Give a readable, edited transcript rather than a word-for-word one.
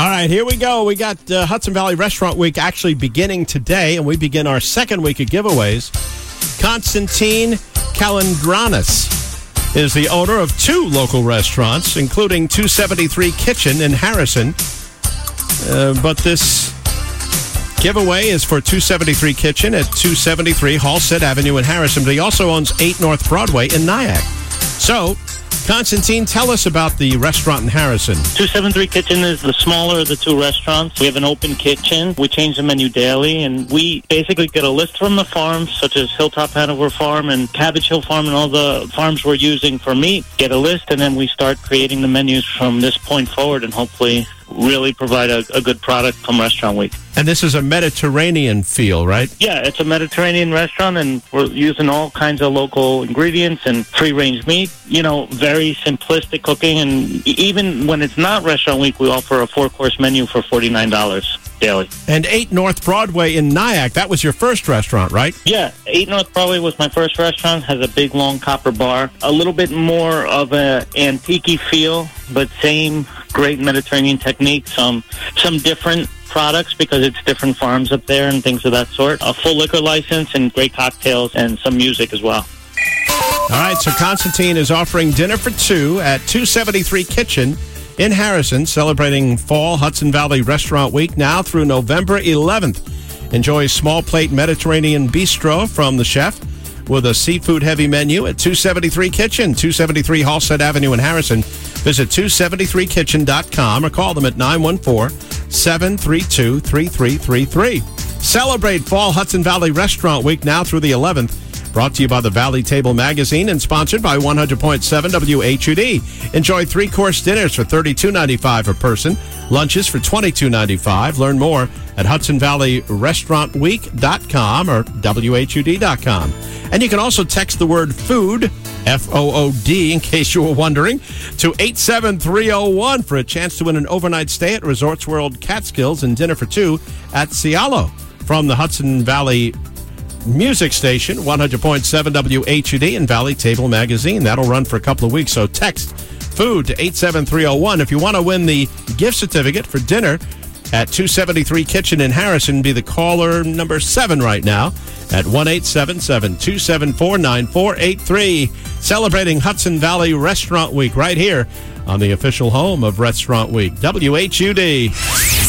All right, here we go. We got Hudson Valley Restaurant Week actually beginning today, and we begin our second week of giveaways. Constantine Kalendranis is the owner of two local restaurants, including 273 Kitchen in Harrison. But this giveaway is for 273 Kitchen at 273 Halstead Avenue in Harrison. But he also owns 8 North Broadway in Nyack. So, Constantine, tell us about the restaurant in Harrison. 273 Kitchen is the smaller of the two restaurants. We have an open kitchen. We change the menu daily, and we basically get a list from the farms, such as Hilltop Hanover Farm and Cabbage Hill Farm and all the farms we're using for meat. Get a list, and then we start creating the menus from this point forward and hopefully really provide a good product come Restaurant Week. And this is a Mediterranean feel, right? Yeah, it's a Mediterranean restaurant, and we're using all kinds of local ingredients and free-range meat. You know, very simplistic cooking, and even when it's not Restaurant Week, we offer a 4-course menu for $49 daily. And 8 North Broadway in Nyack, that was your first restaurant, right? Yeah, 8 North Broadway was my first restaurant. Has a big, long copper bar. A little bit more of an antique feel, but same great Mediterranean techniques. Some different products because it's different farms up there and things of that sort. A full liquor license and great cocktails and some music as well. All right, so Constantine is offering dinner for two at 273 Kitchen in Harrison, celebrating Fall Hudson Valley Restaurant Week now through November 11th. Enjoy small plate Mediterranean bistro from the chef with a seafood-heavy menu at 273 Kitchen, 273 Halstead Avenue in Harrison. Visit 273kitchen.com or call them at 914-732-3333. Celebrate Fall Hudson Valley Restaurant Week now through the 11th. Brought to you by the Valley Table Magazine and sponsored by 100.7 WHUD. Enjoy 3-course dinners for $32.95 per person, lunches for $22.95. Learn more at HudsonValleyRestaurantWeek.com or WHUD.com. And you can also text the word food, F-O-O-D, in case you were wondering, to 87301 for a chance to win an overnight stay at Resorts World Catskills and dinner for two at Cialo. From the Hudson Valley Music Station, 100.7 WHUD and Valley Table Magazine. That'll run for a couple of weeks, so text food to 87301. If you want to win the gift certificate for dinner at 273 Kitchen in Harrison, be the caller number 7 right now at 1-877-274-9483. Celebrating Hudson Valley Restaurant Week right here on the official home of Restaurant Week, WHUD.